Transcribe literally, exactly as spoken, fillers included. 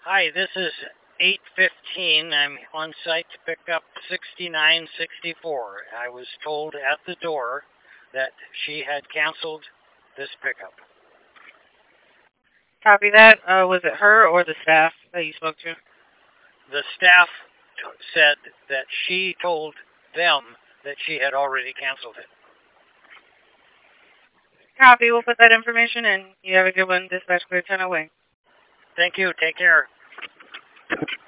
Hi, this is eight fifteen. I'm on site to pick up sixty-nine sixty-four. I was told at the door that she had canceled this pickup. Copy that. Uh, was it her or the staff that you spoke to? The staff t- said that she told them that she had already canceled it. Copy. We'll put that information in. You have a good one. Dispatch clear ten away. Thank you. Take care.